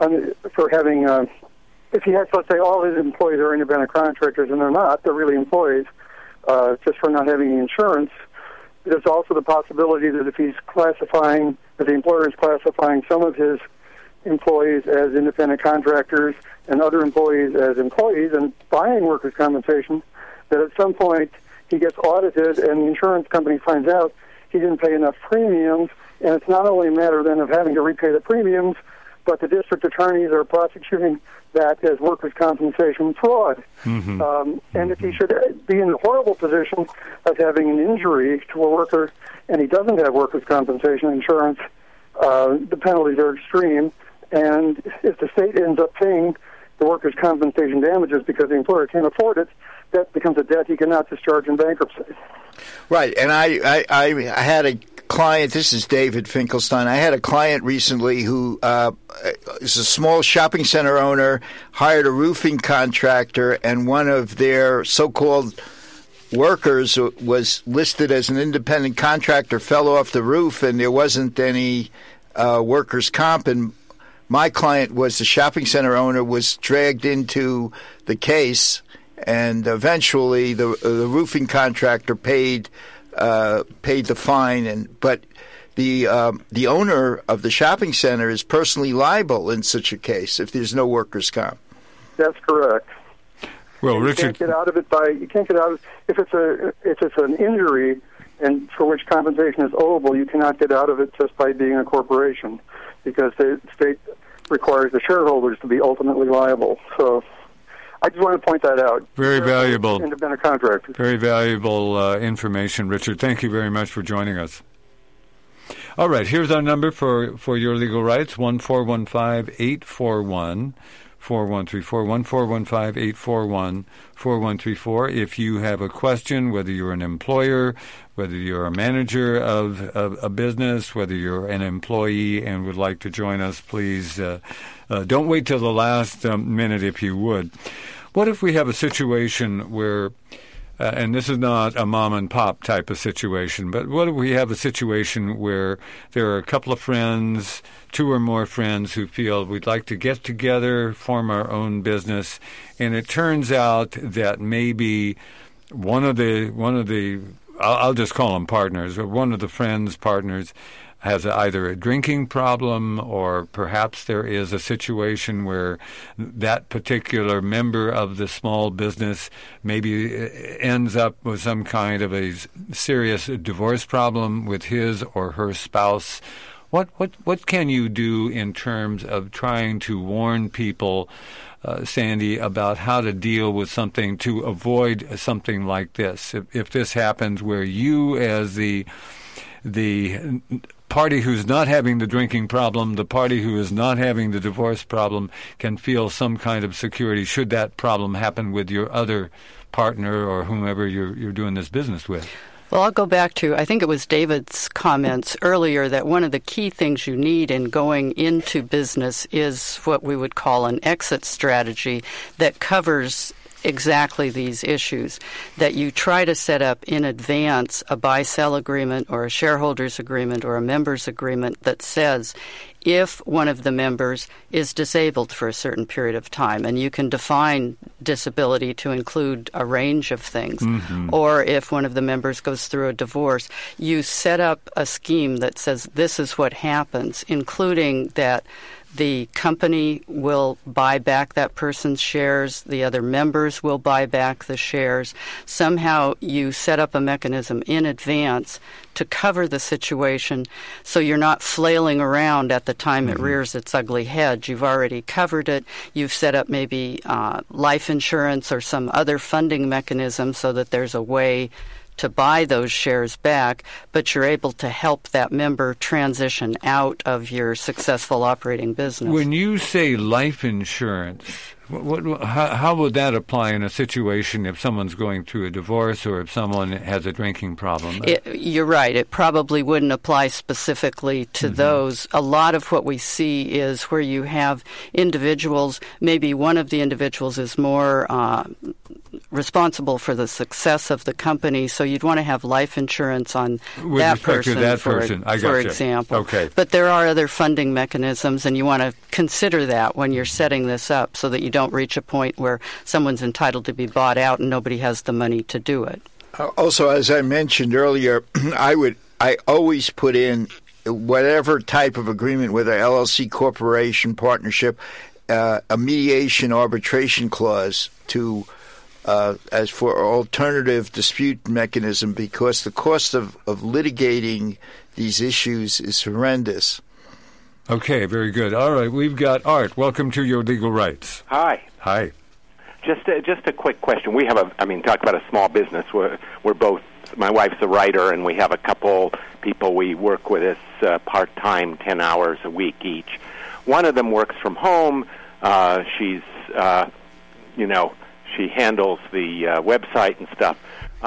if he has, let's say, all his employees are independent contractors and they're not, they're really employees. Just for not having the insurance. There's also the possibility that if the employer is classifying some of his employees as independent contractors and other employees as employees and buying workers' compensation, that at some point he gets audited and the insurance company finds out he didn't pay enough premiums, and it's not only a matter then of having to repay the premiums, but the district attorneys are prosecuting that as workers' compensation fraud. And if he should be in the horrible position of having an injury to a worker and he doesn't have workers' compensation insurance, the penalties are extreme. And if the state ends up paying the workers' compensation damages because the employer can't afford it, that becomes a debt he cannot discharge in bankruptcy. Right, and I had a client, this is David Finkelstein, I had a client recently who is a small shopping center owner, hired a roofing contractor, and one of their so-called workers was listed as an independent contractor, fell off the roof, and there wasn't any workers' comp, and my client was the shopping center owner, was dragged into the case, and eventually the roofing contractor paid the fine, but the owner of the shopping center is personally liable in such a case if there's no workers' comp. That's correct. Well, Richard, you can't get out of it if it's an injury and for which compensation is owable. You cannot get out of it just by being a corporation, because the state requires the shareholders to be ultimately liable. So I just want to point that out. Very valuable. Independent contractors. Very valuable information, Richard. Thank you very much for joining us. All right, here's our number for your legal rights, 1-415-841-4134, 1-415-841-4134. If you have a question, whether you're an employer, whether you're a manager of a business, whether you're an employee and would like to join us, please don't wait till the last minute if you would. What if we have a situation where, and this is not a mom and pop type of situation, but what if we have a situation where there are a couple of friends, 2 or more friends who feel we'd like to get together, form our own business, and it turns out that maybe one of the I'll just call them partners, or one of the friends' partners has either a drinking problem, or perhaps there is a situation where that particular member of the small business maybe ends up with some kind of a serious divorce problem with his or her spouse. What can you do in terms of trying to warn people, Sandy, about how to deal with something to avoid something like this? If this happens where you, as the party who's not having the drinking problem, the party who is not having the divorce problem, can feel some kind of security should that problem happen with your other partner or whomever you're doing this business with. Well, I'll go back to, I think it was David's comments earlier, that one of the key things you need in going into business is what we would call an exit strategy that covers exactly these issues, that you try to set up in advance a buy-sell agreement or a shareholders agreement or a members agreement that says if one of the members is disabled for a certain period of time, and you can define disability to include a range of things, or if one of the members goes through a divorce, you set up a scheme that says this is what happens, including that the company will buy back that person's shares, the other members will buy back the shares. Somehow you set up a mechanism in advance to cover the situation so you're not flailing around at the time it rears its ugly head. You've already covered it. You've set up maybe life insurance or some other funding mechanism so that there's a way to buy those shares back, but you're able to help that member transition out of your successful operating business. When you say life insurance, how would that apply in a situation if someone's going through a divorce or if someone has a drinking problem? You're right. It probably wouldn't apply specifically to those. A lot of what we see is where you have individuals, maybe one of the individuals is more responsible for the success of the company, so you'd want to have life insurance on with that respect person, to that for person. example. Okay. But there are other funding mechanisms, and you want to consider that when you're setting this up so that you don't reach a point where someone's entitled to be bought out and nobody has the money to do it. Also, as I mentioned earlier, I always put in whatever type of agreement, whether LLC, corporation, partnership, a mediation arbitration clause to as for alternative dispute mechanism, because the cost of litigating these issues is horrendous. Okay, very good. All right, we've got Art. Welcome to Your Legal Rights. Hi. Hi. Just a quick question. We have talk about a small business. We're both, my wife's a writer, and we have a couple people we work with as part-time, 10 hours a week each. One of them works from home. She's, she handles the website and stuff.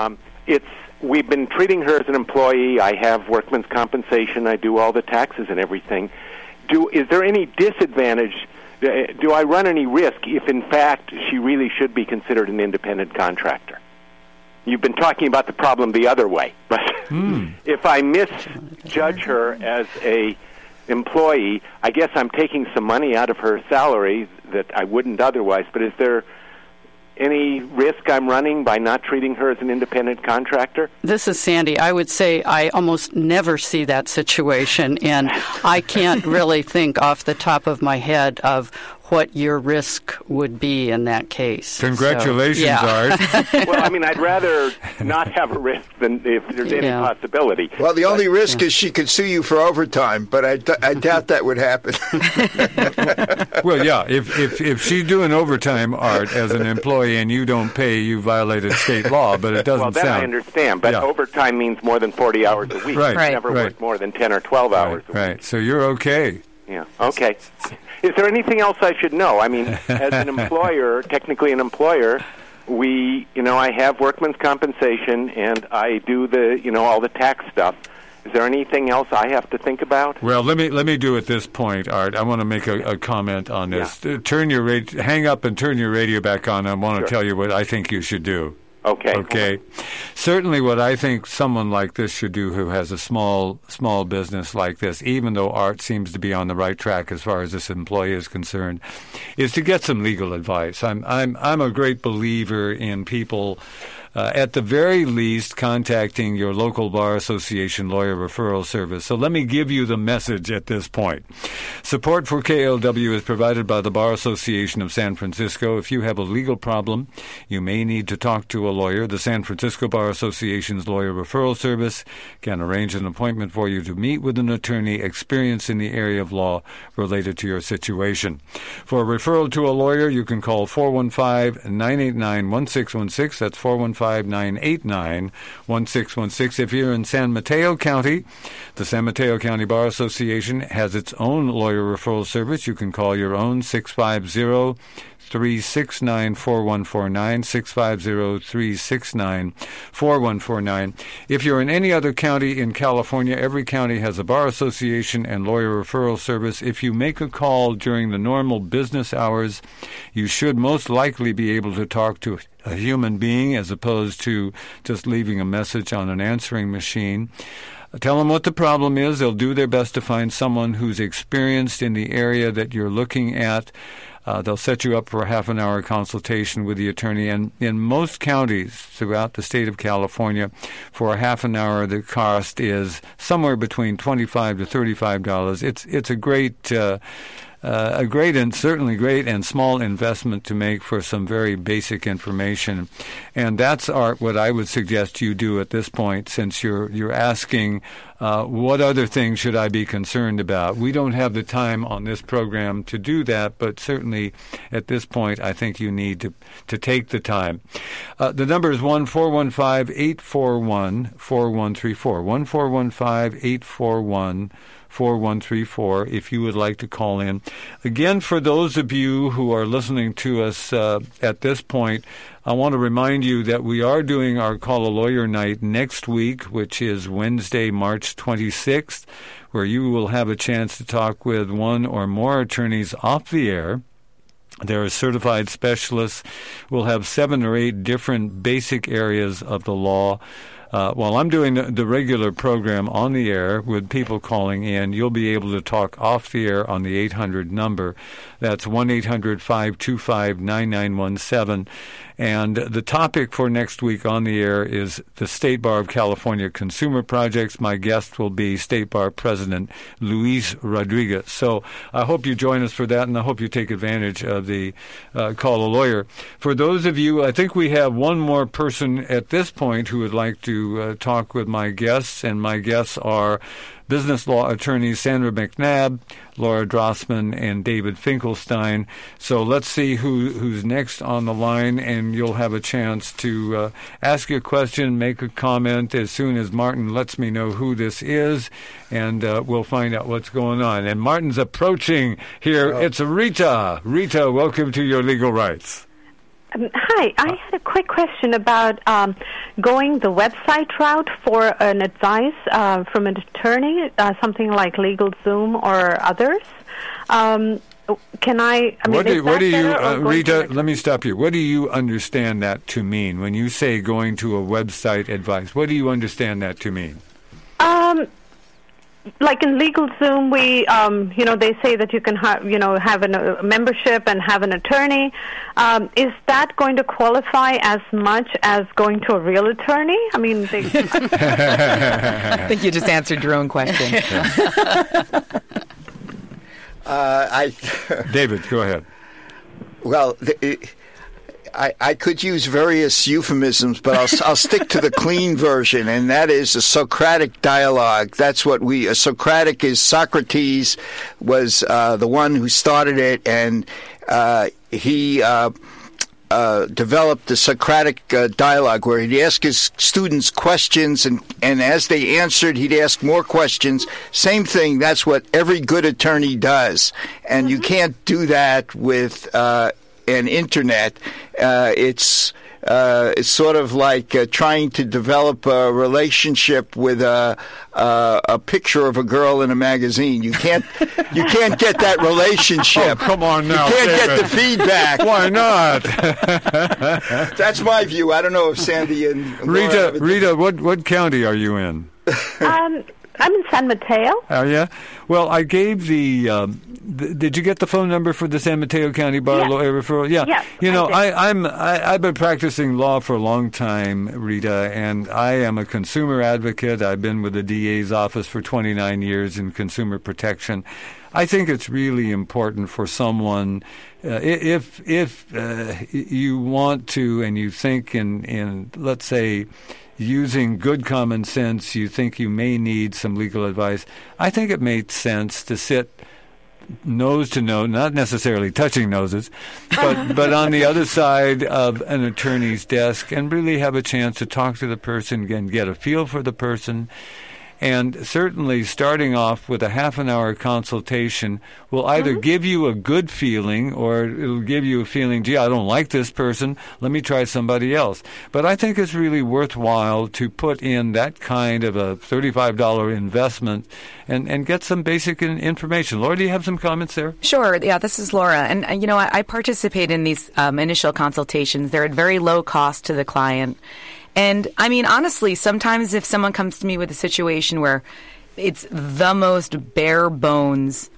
We've been treating her as an employee. I have workman's compensation. I do all the taxes and everything. Is there any disadvantage? Do I run any risk if, in fact, she really should be considered an independent contractor? You've been talking about the problem the other way, but if I misjudge her as a employee, I guess I'm taking some money out of her salary that I wouldn't otherwise. But is there any risk I'm running by not treating her as an independent contractor? This is Sandy. I would say I almost never see that situation, and I can't really think off the top of my head of what your risk would be in that case. Congratulations, Art. Well, I'd rather not have a risk than if there's any possibility. Well, the only risk is she could sue you for overtime, but I doubt that would happen. Well, yeah, if she's doing overtime, Art, as an employee and you don't pay, you violated state law, but it doesn't sound... Well, then I understand, but overtime means more than 40 hours a week. Right. Never worked more than 10 or 12 hours a week. Right, so you're okay. Yeah, okay. Is there anything else I should know? As an employer, technically an employer, I have workman's compensation and I do all the tax stuff. Is there anything else I have to think about? Well, let me do at this point, Art. I want to make a comment on this. Yeah. Hang up and turn your radio back on. I want to tell you what I think you should do. Okay. Certainly what I think someone like this should do who has a small business like this, even though Art seems to be on the right track as far as this employee is concerned, is to get some legal advice. I'm a great believer in people at the very least contacting your local bar association lawyer referral service. So let me give you the message at this point. Support for KLW is provided by the Bar Association of San Francisco. If you have a legal problem, you may need to talk to a lawyer. The San Francisco Bar Association's lawyer referral service can arrange an appointment for you to meet with an attorney experienced in the area of law related to your situation. For a referral to a lawyer, you can call 415-989-1616. That's 415-989-1616. If you're in San Mateo County, the San Mateo County Bar Association has its own lawyer referral service. You can call your own 650-369-4149, 650-369-4149. If you're in any other county in California, every county has a bar association and lawyer referral service. If you make a call during the normal business hours, you should most likely be able to talk to a human being as opposed to just leaving a message on an answering machine. Tell them what the problem is. They'll do their best to find someone who's experienced in the area that you're looking at. They'll set you up for a half-an-hour consultation with the attorney. And in most counties throughout the state of California, for a half an hour, the cost is somewhere between $25 to $35. It's a great and certainly great and small investment to make for some very basic information. And that's, Art, what I would suggest you do at this point, since you're asking what other things should I be concerned about. We don't have the time on this program to do that, but certainly at this point I think you need to take the time. The number is 1-415-841-4134, 1-415-841-4134 if you would like to call in. Again, for those of you who are listening to us at this point, I want to remind you that we are doing our Call a Lawyer Night next week, which is Wednesday, March 26th, where you will have a chance to talk with one or more attorneys off the air. There are certified specialists. We'll have 7 or 8 different basic areas of the law. while I'm doing the regular program on the air with people calling in, you'll be able to talk off the air on the 800 number. That's 1-800-525-9917. And the topic for next week on the air is the State Bar of California Consumer Projects. My guest will be State Bar President Luis Rodriguez. So I hope you join us for that, and I hope you take advantage of the Call a Lawyer. For those of you, I think we have one more person at this point who would like to talk with my guests, and my guests are business law attorneys Sandra McNabb, Laura Drossman, and David Finkelstein. So let's see who's next on the line, and you'll have a chance to ask a question, make a comment as soon as Martin lets me know who this is, and we'll find out what's going on. And Martin's approaching here. It's Rita. Rita, welcome to Your Legal Rights. Hi, I had a quick question about going the website route for an advice from an attorney, something like LegalZoom or others. Can I? What do you, Rita? Let me stop you. What do you understand that to mean when you say going to a website advice? What do you understand that to mean? Like in LegalZoom, we, they say that you can have a membership and have an attorney. Is that going to qualify as much as going to a real attorney? I mean, I think you just answered your own question. David, go ahead. Well, I could use various euphemisms, but I'll stick to the clean version, and that is a Socratic dialogue. That's what Socratic is. Socrates was the one who started it, and he developed the Socratic dialogue, where he'd ask his students questions, and as they answered, he'd ask more questions. Same thing. That's what every good attorney does, and you can't do that with and internet. It's sort of like trying to develop a relationship with a picture of a girl in a magazine. You can't get that relationship. Oh, come on now, you can't David. get the feedback. Why not? That's my view. I don't know if Sandy and Rita, what county are you in? I'm in San Mateo. Oh, yeah? Well, I gave did you get the phone number for the San Mateo County Bar Lawyer Referral? Yeah. Yes, you know, I've been practicing law for a long time, Rita, and I am a consumer advocate. I've been with the DA's office for 29 years in consumer protection. I think it's really important for someone, if you want to and you think in let's say, using good common sense, you think you may need some legal advice, I think it makes sense to sit nose to nose, not necessarily touching noses, but on the other side of an attorney's desk and really have a chance to talk to the person and get a feel for the person. And certainly starting off with a half-an-hour consultation will either give you a good feeling or it'll give you a feeling, gee, I don't like this person, let me try somebody else. But I think it's really worthwhile to put in that kind of a $35 investment and get some basic information. Laura, do you have some comments there? Sure. Yeah, this is Laura. And, I participate in these initial consultations. They're at very low cost to the client. And, I mean, honestly, sometimes if someone comes to me with a situation where it's the most bare bones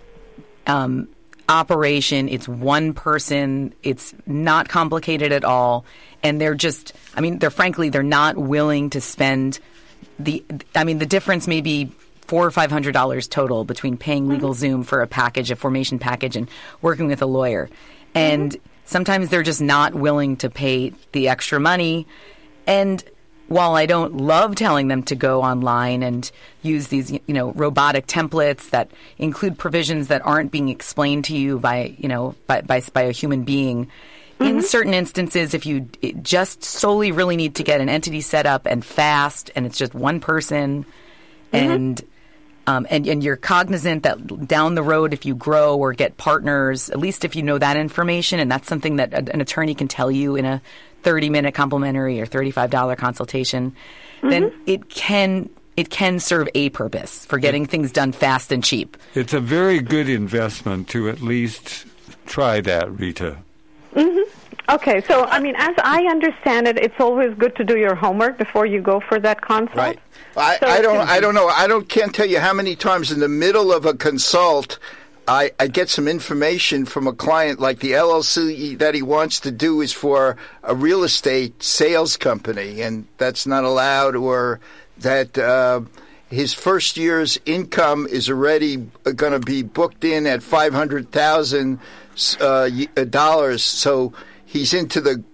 operation, it's one person, it's not complicated at all, and they're not willing to spend the difference may be $400 or $500 total between paying LegalZoom for a formation package, and working with a lawyer. And sometimes they're just not willing to pay the extra money. And while I don't love telling them to go online and use these, robotic templates that include provisions that aren't being explained to you by a human being, in certain instances, if you just solely really need to get an entity set up and fast, and it's just one person, and you're cognizant that down the road, if you grow or get partners, at least if you know that information, and that's something that an attorney can tell you in a 30-minute complimentary or $35 consultation, then it can serve a purpose for getting things done fast and cheap. It's a very good investment to at least try that, Rita. Okay, so I mean, as I understand it, it's always good to do your homework before you go for that consult. Right. I don't know. Can't tell you how many times in the middle of a consult I get some information from a client, like the LLC that he wants to do is for a real estate sales company, and that's not allowed, or that his first year's income is already going to be booked in at $500,000, so he's into the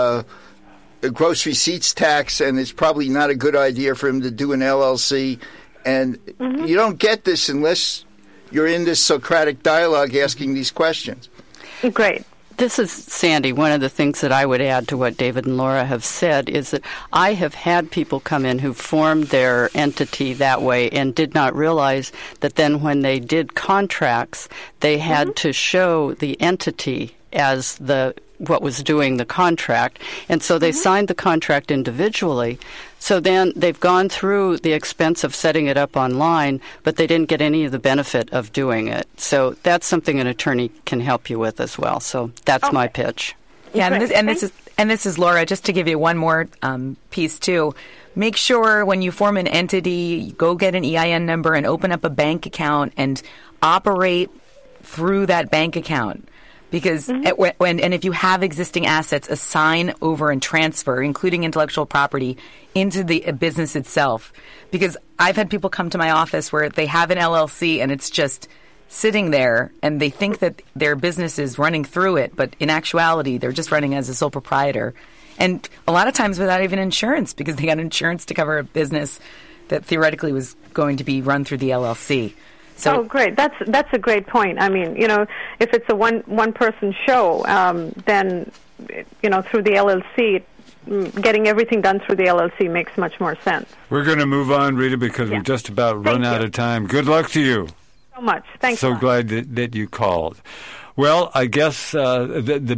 gross receipts tax, and it's probably not a good idea for him to do an LLC. And you don't get this unless you're in this Socratic dialogue asking these questions. Great. This is Sandy. One of the things that I would add to what David and Laura have said is that I have had people come in who formed their entity that way and did not realize that then when they did contracts, they had to show the entity as what was doing the contract. And so they signed the contract individually. So then they've gone through the expense of setting it up online, but they didn't get any of the benefit of doing it. So that's something an attorney can help you with as well. So that's my pitch. Yeah, and this is Laura. Just to give you one more piece too. Make sure when you form an entity, go get an EIN number and open up a bank account and operate through that bank account. Because and if you have existing assets, assign over and transfer, including intellectual property, into the business itself. Because I've had people come to my office where they have an LLC and it's just sitting there and they think that their business is running through it, but in actuality, they're just running as a sole proprietor. And a lot of times without even insurance, because they got insurance to cover a business that theoretically was going to be run through the LLC. So, great. That's a great point. I mean, if it's a one-person show, then, through the LLC, getting everything done through the LLC makes much more sense. We're going to move on, Rita, because we've just about run out of time. Good luck to you. So much. Thanks. So glad that you called. Well, I guess the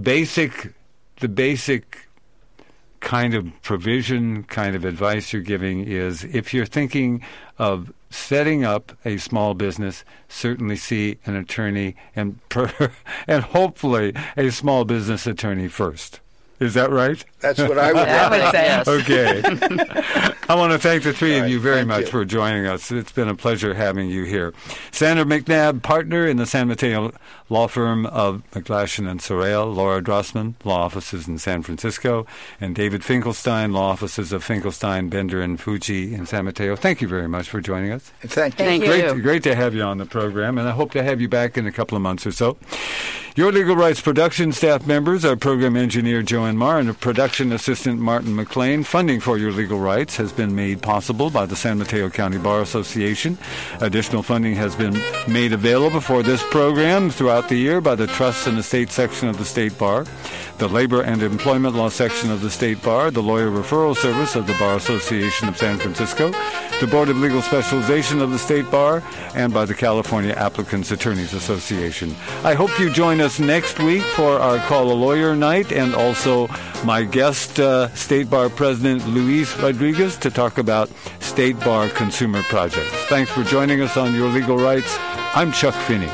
basic kind of provision, kind of advice you're giving is, if you're thinking of setting up a small business, certainly see an attorney and hopefully a small business attorney first. Is that right? That's what I would say. Okay. I want to thank the three of you very much for joining us. It's been a pleasure having you here. Sandra McNabb, partner in the San Mateo law firm of McGlashan and Sorrell, Laura Drossman, law offices in San Francisco, and David Finkelstein, law offices of Finkelstein, Bender, and Fuji in San Mateo. Thank you very much for joining us. Thank you. Thank you. Great to have you on the program, and I hope to have you back in a couple of months or so. Your Legal Rights production staff members are program engineer Joanne Marr and production assistant Martin McLean. Funding for Your Legal Rights has been made possible by the San Mateo County Bar Association. Additional funding has been made available for this program throughout the year by the Trusts and Estate section of the State Bar, the Labor and Employment Law section of the State Bar, the Lawyer Referral Service of the Bar Association of San Francisco, the Board of Legal Specialization of the State Bar, and by the California Applicants Attorneys Association. I hope you join us next week for our Call a Lawyer night, and also my guest, State Bar President Luis Rodriguez, to talk about State Bar consumer projects. Thanks for joining us on Your Legal Rights. I'm Chuck Finney.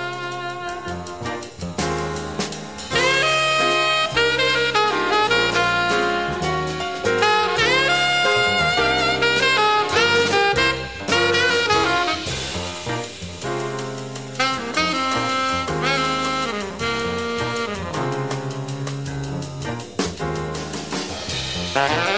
Bye.